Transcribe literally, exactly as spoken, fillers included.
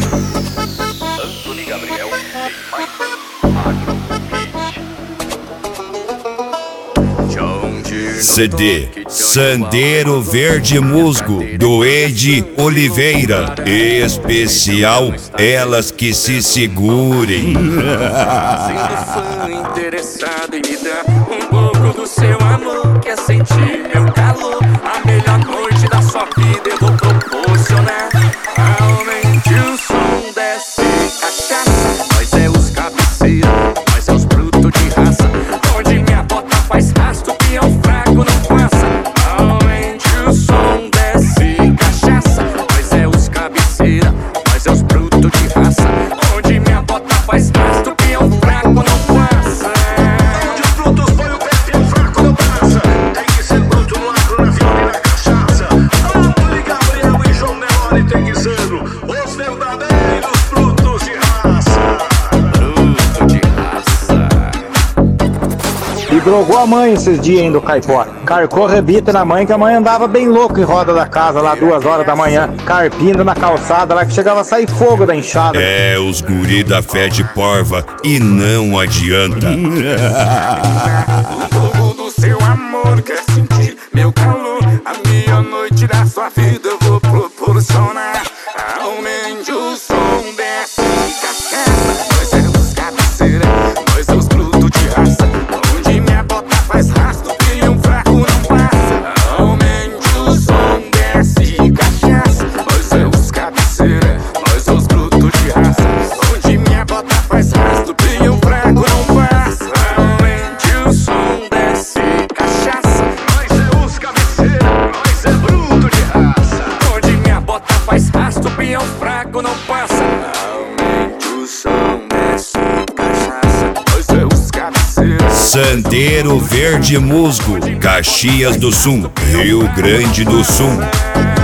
Antony Gabriel tem mais C D Sandeiro Verde Musgo, do Ed Oliveira. Especial Elas Que Se Segurem. Sendo fã interessado em me dar um pouco do seu amor, quer sentir meu calor. A melhor noite da sua vida eu vou proporcionar. Aumente o som, desce cachaça. Nós é os cabeceiros, nós é os brutos de raça. Onde minha bota faz rastro, peão fraco não passa. Aumente o som, desce cachaça. Nós é os cabeceiros, nós é os brutos de raça. Onde minha bota faz rastro, peão fraco não passa. Onde os brutos põe o pé, peão fraco não passa. Tem que ser bruto no agro, na viola e na cachaça. Antony Gabriel e João Nelore tem que ser os verdadeiros brutos de raça. Bruto de raça. E drogou a mãe esses dias ainda, o caipora. Carcou rebita na mãe, que a mãe andava bem louca em roda da casa lá duas horas da manhã, carpindo na calçada lá que chegava a sair fogo da enxada. É os guri da fé de porva e não adianta. Um pouco do seu amor, quer sentir meu calor. A minha noite da sua vida eu vou proporcionar. Aumente o som, desce cachaça. Nós é os cabeceiros, nós é os brutos de raça. Onde minha bota faz rastro, e um fraco não passa. Aumente o som, desce cachaça. Nós é os cabeceiros, nós é os brutos de raça. Onde minha bota faz rastro, e um fraco não passa. Aumente o som, desce cachaça. Nós é os cabeceiros, nós é bruto de raça. Onde minha bota faz rastro, peão fraco não passa. Aumente o som, desce cachaça. Nós é os cabeceiros. Sandeiro Verde Musgo, Caxias do Sul, Rio Grande do Sul.